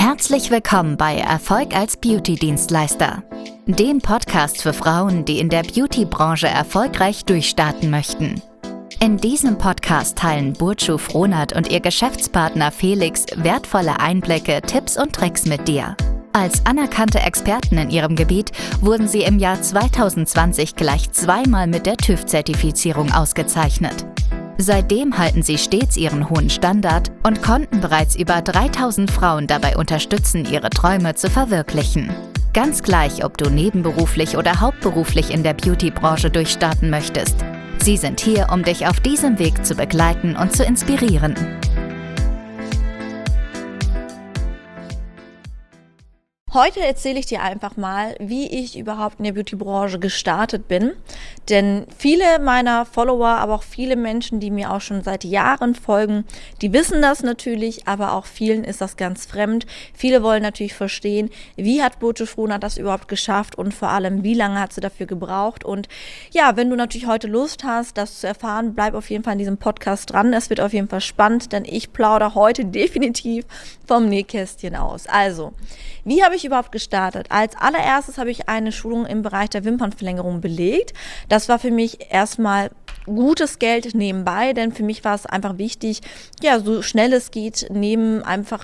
Herzlich willkommen bei Erfolg als Beauty-Dienstleister, dem Podcast für Frauen, die in der Beauty-Branche erfolgreich durchstarten möchten. In diesem Podcast teilen Burcu Frohnert und ihr Geschäftspartner Felix wertvolle Einblicke, Tipps und Tricks mit dir. Als anerkannte Experten in ihrem Gebiet wurden sie im Jahr 2020 gleich zweimal mit der TÜV-Zertifizierung ausgezeichnet. Seitdem halten sie stets ihren hohen Standard und konnten bereits über 3000 Frauen dabei unterstützen, ihre Träume zu verwirklichen. Ganz gleich, ob du nebenberuflich oder hauptberuflich in der Beauty-Branche durchstarten möchtest. Sie sind hier, um dich auf diesem Weg zu begleiten und zu inspirieren. Heute erzähle ich dir einfach mal, wie ich überhaupt in der Beauty-Branche gestartet bin. Denn viele meiner Follower, aber auch viele Menschen, die mir auch schon seit Jahren folgen, die wissen das natürlich, aber auch vielen ist das ganz fremd. Viele wollen natürlich verstehen, wie hat Burcu Frohnert das überhaupt geschafft und vor allem, wie lange hat sie dafür gebraucht. Und ja, wenn du natürlich heute Lust hast, das zu erfahren, bleib auf jeden Fall in diesem Podcast dran. Es wird auf jeden Fall spannend, denn ich plaudere heute definitiv vom Nähkästchen aus. Also, wie habe ich überhaupt gestartet? Als allererstes habe ich eine Schulung im Bereich der Wimpernverlängerung belegt. Das war für mich erstmal gutes Geld nebenbei, denn für mich war es einfach wichtig, ja, so schnell es geht, neben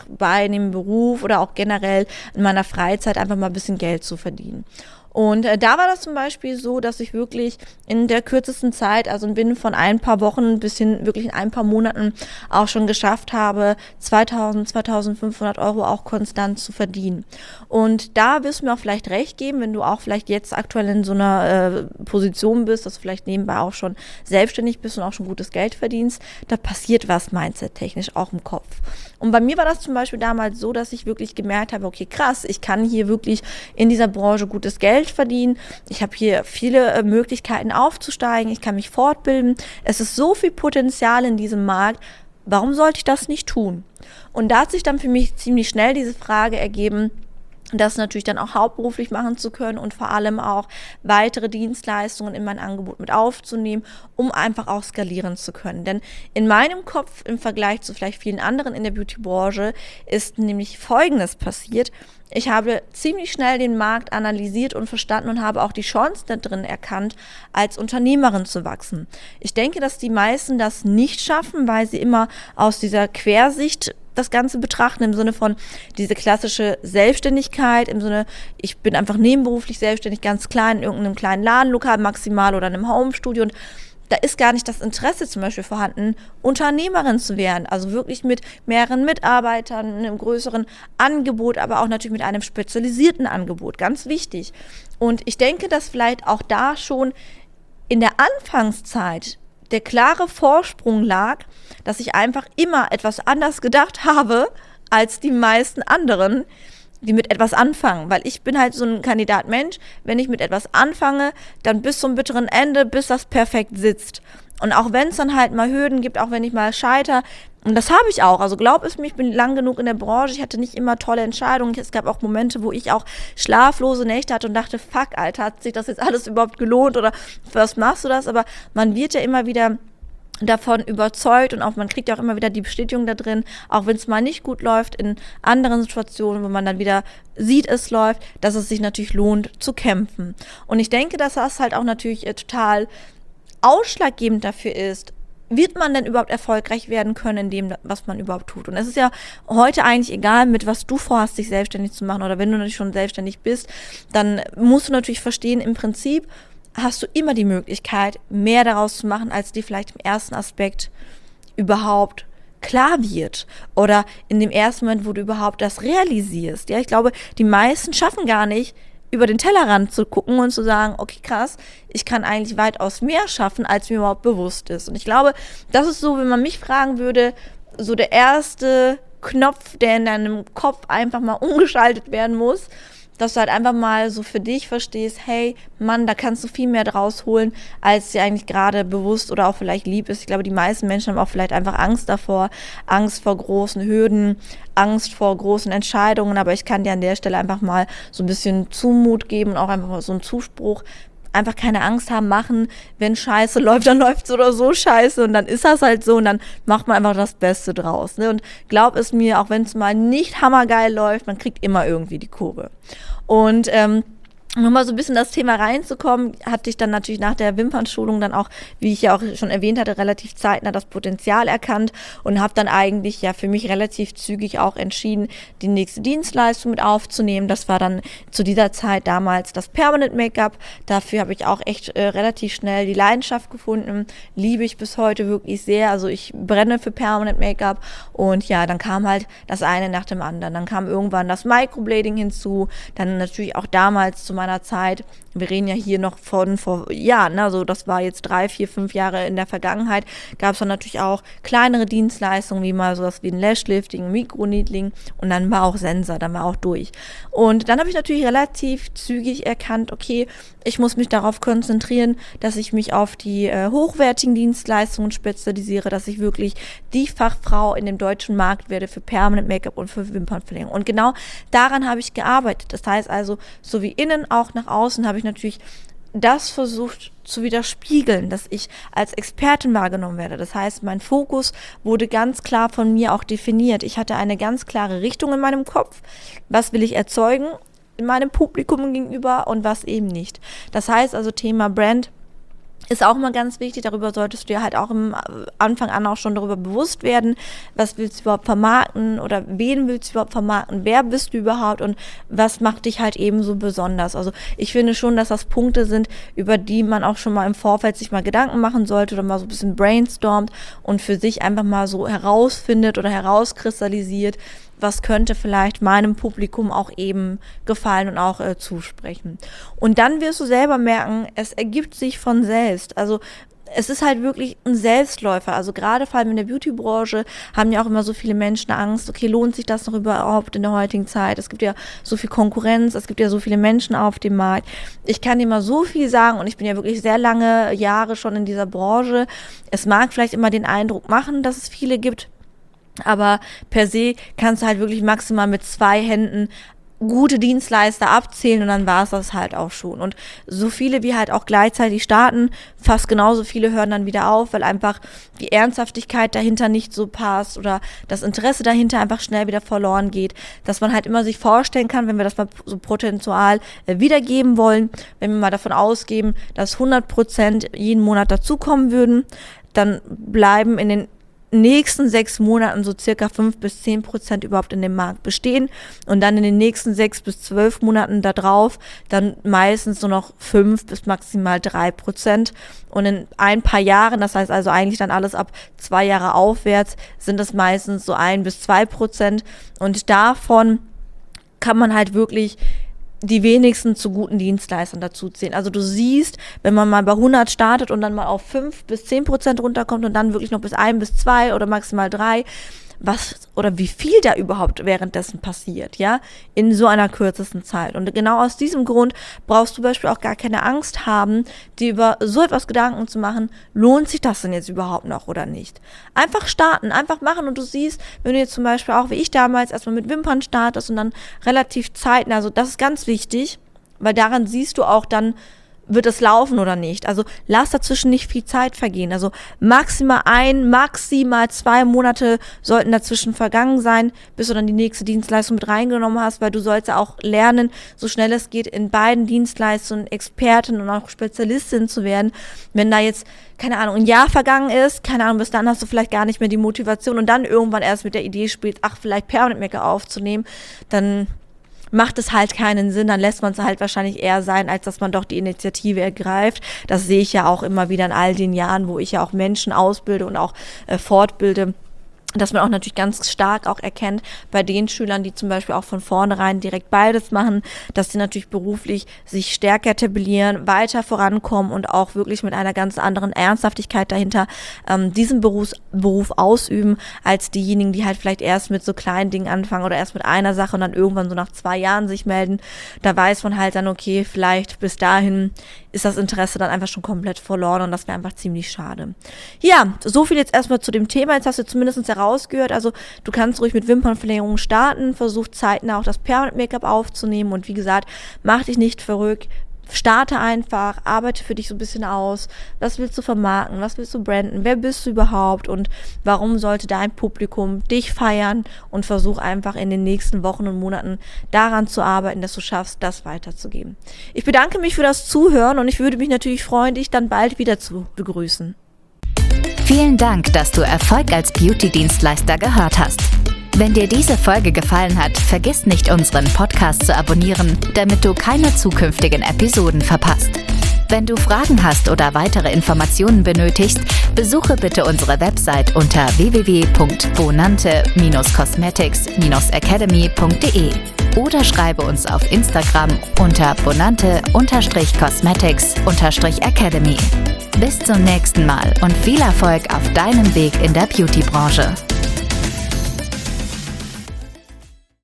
Beruf oder auch generell in meiner Freizeit einfach mal ein bisschen Geld zu verdienen. Und da war das zum Beispiel so, dass ich wirklich in der kürzesten Zeit, also binnen von ein paar Wochen bis hin wirklich in ein paar Monaten auch schon geschafft habe, 2.000, 2.500 Euro auch konstant zu verdienen. Und da wirst du mir auch vielleicht recht geben, wenn du auch vielleicht jetzt aktuell in so einer Position bist, dass du vielleicht nebenbei auch schon selbstständig bist und auch schon gutes Geld verdienst, da passiert was mindset-technisch auch im Kopf. Und bei mir war das zum Beispiel damals so, dass ich wirklich gemerkt habe, okay, krass, ich kann hier wirklich in dieser Branche gutes Geld verdienen. Ich habe hier viele Möglichkeiten aufzusteigen. Ich kann mich fortbilden. Es ist so viel Potenzial in diesem Markt. Warum sollte ich das nicht tun? Und da hat sich dann für mich ziemlich schnell diese Frage ergeben, das natürlich dann auch hauptberuflich machen zu können und vor allem auch weitere Dienstleistungen in mein Angebot mit aufzunehmen, um einfach auch skalieren zu können. Denn in meinem Kopf im Vergleich zu vielleicht vielen anderen in der Beauty-Branche ist nämlich Folgendes passiert. Ich habe ziemlich schnell den Markt analysiert und verstanden und habe auch die Chancen da drin erkannt, als Unternehmerin zu wachsen. Ich denke, dass die meisten das nicht schaffen, weil sie immer aus dieser Quersicht das Ganze betrachten, im Sinne von diese klassische Selbstständigkeit, im Sinne, ich bin einfach nebenberuflich selbstständig, ganz klein, in irgendeinem kleinen Ladenlokal maximal oder in einem Homestudio, und da ist gar nicht das Interesse zum Beispiel vorhanden, Unternehmerin zu werden, also wirklich mit mehreren Mitarbeitern, einem größeren Angebot, aber auch natürlich mit einem spezialisierten Angebot, ganz wichtig. Und ich denke, dass vielleicht auch da schon in der Anfangszeit der klare Vorsprung lag, dass ich einfach immer etwas anders gedacht habe als die meisten anderen, die mit etwas anfangen. Weil ich bin halt so ein Kandidat Mensch, wenn ich mit etwas anfange, dann bis zum bitteren Ende, bis das perfekt sitzt. Und auch wenn es dann halt mal Hürden gibt, auch wenn ich mal scheitere, und das habe ich auch, also glaub es mir, ich bin lang genug in der Branche, ich hatte nicht immer tolle Entscheidungen, es gab auch Momente, wo ich auch schlaflose Nächte hatte und dachte, fuck, Alter, hat sich das jetzt alles überhaupt gelohnt oder was machst du das? Aber man wird ja immer wieder davon überzeugt und auch man kriegt ja auch immer wieder die Bestätigung da drin, auch wenn es mal nicht gut läuft, in anderen Situationen, wo man dann wieder sieht, es läuft, dass es sich natürlich lohnt zu kämpfen. Und ich denke, dass das halt auch natürlich total ausschlaggebend dafür ist, wird man denn überhaupt erfolgreich werden können in dem, was man überhaupt tut? Und es ist ja heute eigentlich egal, mit was du vorhast, dich selbstständig zu machen, oder wenn du natürlich schon selbstständig bist, dann musst du natürlich verstehen, im Prinzip hast du immer die Möglichkeit, mehr daraus zu machen, als dir vielleicht im ersten Aspekt überhaupt klar wird oder in dem ersten Moment, wo du überhaupt das realisierst. Ja, ich glaube, die meisten schaffen gar nicht, über den Tellerrand zu gucken und zu sagen, okay, krass, ich kann eigentlich weitaus mehr schaffen, als mir überhaupt bewusst ist. Und ich glaube, das ist so, wenn man mich fragen würde, so der erste Knopf, der in deinem Kopf einfach mal umgeschaltet werden muss, dass du halt einfach mal so für dich verstehst, hey, Mann, da kannst du viel mehr draus holen, als dir eigentlich gerade bewusst oder auch vielleicht lieb ist. Ich glaube, die meisten Menschen haben auch vielleicht einfach Angst davor, Angst vor großen Hürden, Angst vor großen Entscheidungen, aber ich kann dir an der Stelle einfach mal so ein bisschen Zumut geben und auch einfach mal so einen Zuspruch. einfach keine Angst haben, machen, wenn Scheiße läuft, dann läuft es oder so scheiße und dann ist das halt so und dann macht man einfach das Beste draus. Ne? Und glaub es mir, auch wenn es mal nicht hammergeil läuft, man kriegt immer irgendwie die Kurve. Und um nochmal so ein bisschen das Thema reinzukommen, hatte ich dann natürlich nach der Wimpernschulung dann auch, wie ich ja auch schon erwähnt hatte, relativ zeitnah das Potenzial erkannt und habe dann eigentlich ja für mich relativ zügig auch entschieden, die nächste Dienstleistung mit aufzunehmen. Das war dann zu dieser Zeit damals das Permanent Make-up. Dafür habe ich auch echt relativ schnell die Leidenschaft gefunden. Liebe ich bis heute wirklich sehr. Also ich brenne für Permanent Make-up und ja, dann kam halt das eine nach dem anderen. Dann kam irgendwann das Microblading hinzu, dann natürlich auch damals zu meiner Zeit, wir reden ja hier noch von vor Jahren, also das war jetzt 3, 4, 5 Jahre in der Vergangenheit, gab es dann natürlich auch kleinere Dienstleistungen, wie mal sowas wie ein Lashlifting, Mikroneedling und dann war auch Sensor, dann war auch durch. Und dann habe ich natürlich relativ zügig erkannt, okay, ich muss mich darauf konzentrieren, dass ich mich auf die hochwertigen Dienstleistungen spezialisiere, dass ich wirklich die Fachfrau in dem deutschen Markt werde für Permanent Make-up und für Wimpernverlängerung. Und genau daran habe ich gearbeitet. Das heißt also, so wie innen auch nach außen habe ich natürlich das versucht zu widerspiegeln, dass ich als Expertin wahrgenommen werde. Das heißt, mein Fokus wurde ganz klar von mir auch definiert. Ich hatte eine ganz klare Richtung in meinem Kopf. Was will ich erzeugen in meinem Publikum gegenüber und was eben nicht. Das heißt also, Thema Brand ist auch mal ganz wichtig, darüber solltest du dir halt auch im Anfang an auch schon darüber bewusst werden, was willst du überhaupt vermarkten oder wen willst du überhaupt vermarkten, wer bist du überhaupt und was macht dich halt eben so besonders. Also ich finde schon, dass das Punkte sind, über die man auch schon mal im Vorfeld sich mal Gedanken machen sollte oder mal so ein bisschen brainstormt und für sich einfach mal so herausfindet oder herauskristallisiert, was könnte vielleicht meinem Publikum auch eben gefallen und auch zusprechen. Und dann wirst du selber merken, es ergibt sich von selbst. Also es ist halt wirklich ein Selbstläufer. Also gerade vor allem in der Beauty-Branche haben ja auch immer so viele Menschen Angst, okay, lohnt sich das noch überhaupt in der heutigen Zeit? Es gibt ja so viel Konkurrenz, es gibt ja so viele Menschen auf dem Markt. Ich kann dir mal so viel sagen und ich bin ja wirklich sehr lange Jahre schon in dieser Branche. Es mag vielleicht immer den Eindruck machen, dass es viele gibt, aber per se kannst du halt wirklich maximal mit 2 Händen gute Dienstleister abzählen und dann war es das halt auch schon. Und so viele wie halt auch gleichzeitig starten, fast genauso viele hören dann wieder auf, weil einfach die Ernsthaftigkeit dahinter nicht so passt oder das Interesse dahinter einfach schnell wieder verloren geht. Dass man halt immer sich vorstellen kann, wenn wir das mal so prozentual wiedergeben wollen, wenn wir mal davon ausgeben, dass 100% jeden Monat dazukommen würden, dann bleiben in den nächsten 6 Monaten so circa 5-10% überhaupt in dem Markt bestehen und dann in den nächsten 6 bis 12 Monaten da drauf dann meistens nur noch 5 bis maximal 3% und in ein paar Jahren, das heißt also eigentlich dann alles ab 2 Jahre aufwärts, sind es meistens so 1-2% und davon kann man halt wirklich die wenigsten zu guten Dienstleistern dazu zählen. Also du siehst, wenn man mal bei 100 startet und dann mal auf 5-10% runterkommt und dann wirklich noch bis 1-2 oder maximal 3, was oder wie viel da überhaupt währenddessen passiert, ja, in so einer kürzesten Zeit. Und genau aus diesem Grund brauchst du zum Beispiel auch gar keine Angst haben, dir über so etwas Gedanken zu machen, lohnt sich das denn jetzt überhaupt noch oder nicht? Einfach starten, einfach machen und du siehst, wenn du jetzt zum Beispiel auch, wie ich damals, erstmal mit Wimpern startest und dann relativ zeitnah, also das ist ganz wichtig, weil daran siehst du auch dann, wird es laufen oder nicht? Also lass dazwischen nicht viel Zeit vergehen. Also maximal 2 Monate sollten dazwischen vergangen sein, bis du dann die nächste Dienstleistung mit reingenommen hast, weil du sollst ja auch lernen, so schnell es geht, in beiden Dienstleistungen Expertin und auch Spezialistin zu werden. Wenn da jetzt, keine Ahnung, ein Jahr vergangen ist, keine Ahnung, bis dann hast du vielleicht gar nicht mehr die Motivation und dann irgendwann erst mit der Idee spielst, vielleicht Permanent Make-up aufzunehmen, dann macht es halt keinen Sinn, dann lässt man es halt wahrscheinlich eher sein, als dass man doch die Initiative ergreift. Das sehe ich ja auch immer wieder in all den Jahren, wo ich ja auch Menschen ausbilde und auch fortbilde, dass man auch natürlich ganz stark auch erkennt bei den Schülern, die zum Beispiel auch von vornherein direkt beides machen, dass sie natürlich beruflich sich stärker etablieren, weiter vorankommen und auch wirklich mit einer ganz anderen Ernsthaftigkeit dahinter diesen Beruf ausüben, als diejenigen, die halt vielleicht erst mit so kleinen Dingen anfangen oder erst mit einer Sache und dann irgendwann so nach 2 Jahren sich melden. Da weiß man halt dann, okay, vielleicht bis dahin ist das Interesse dann einfach schon komplett verloren und das wäre einfach ziemlich schade. Ja, so viel jetzt erstmal zu dem Thema. Jetzt hast du zumindest herausgehört, also du kannst ruhig mit Wimpernverlängerung starten, versuch zeitnah auch das Permanent Make-up aufzunehmen und wie gesagt, mach dich nicht verrückt, starte einfach, arbeite für dich so ein bisschen aus, was willst du vermarkten, was willst du branden, wer bist du überhaupt und warum sollte dein Publikum dich feiern, und versuch einfach in den nächsten Wochen und Monaten daran zu arbeiten, dass du schaffst, das weiterzugeben. Ich bedanke mich für das Zuhören und ich würde mich natürlich freuen, dich dann bald wieder zu begrüßen. Vielen Dank, dass du Erfolg als Beauty-Dienstleister gehört hast. Wenn dir diese Folge gefallen hat, vergiss nicht, unseren Podcast zu abonnieren, damit du keine zukünftigen Episoden verpasst. Wenn du Fragen hast oder weitere Informationen benötigst, besuche bitte unsere Website unter www.bonante-cosmetics-academy.de oder schreibe uns auf Instagram unter bonante-cosmetics-academy. Bis zum nächsten Mal und viel Erfolg auf deinem Weg in der Beauty-Branche.